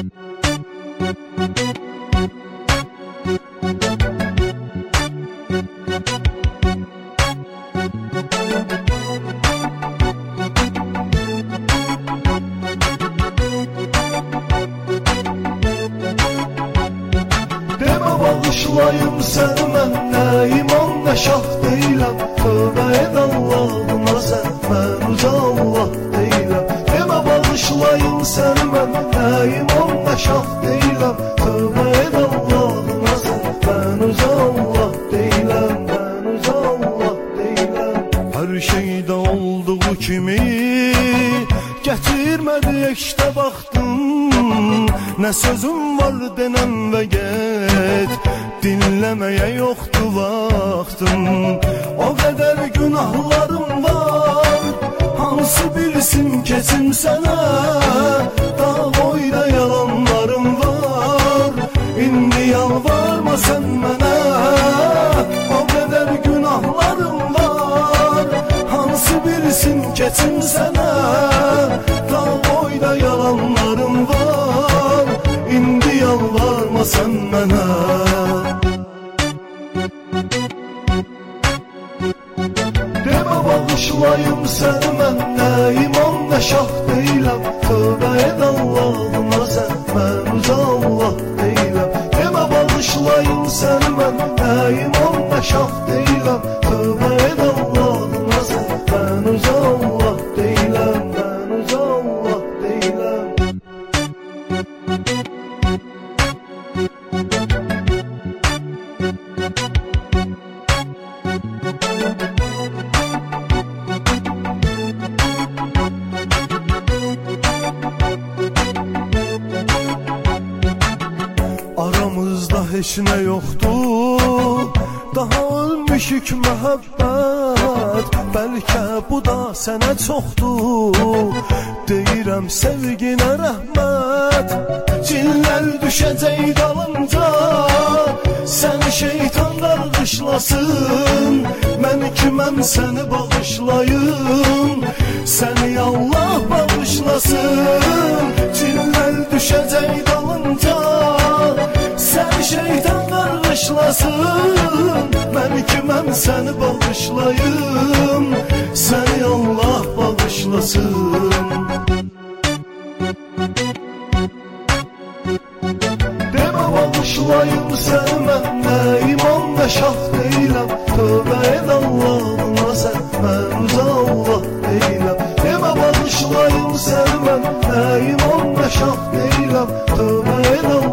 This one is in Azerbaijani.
Bağışlayım səni mən, nə iman, nə şah deyiləm. Tövbə et Allahına sən, mən uca Allah deyiləm. Demə bağışlayım səni mən, nə iman, nə şah deyiləm. Tövbə et Allahına sən, mən uca Allah deyiləm, mən uca Allah deyiləm. Hər şeydə olduğu kimi gətirmədi ekdə baxdım. Nə sözüm var denəm və get, dinləməyə yoxdur vaxtım. O qədər günahlarım var, hansı bilsin keçim sənə. Dağ boyda yalanlarım var, indi yalvarma sən mənə. O qədər günahlarım var, hansı bilsin keçim sənə. Dağ boyda yalanlarım var, indi yalvarma sən mənə. Demə bağışlayım səni mən, nə iman, nə şah deyiləm. Tövbə et Allahına sən, mən uca Allah deyiləm. Demə bağışlayım səni mən, nə iman, nə şah deyiləm. Tövbə et Allahına sən, mən uca Allah deyiləm, mən uca Allah deyiləm. Aramızda heç nə yoxdur, daha ölmüşük məhəbbət. Bəlkə bu da sənə çoxdur, deyirəm sevginə rəhmət. Cinlər düşəcək dalınca, səni şeytan qarğışlasın. Mən kiməm səni bağışlayım, səni Allah bağışlasın. Cinlər düşəcək dalınca, səni şeytan qarğışlasın. Mən kiməm səni bağışlayım, səni Allah bağışlasın. Demə bağışlayım səni mən, nə iman, nə şah deyiləm. Tövbə et Allahına sən, mən uca Allah deyiləm. Demə bağışlayım səni mən, nə iman, nə şah deyiləm. Tövbə et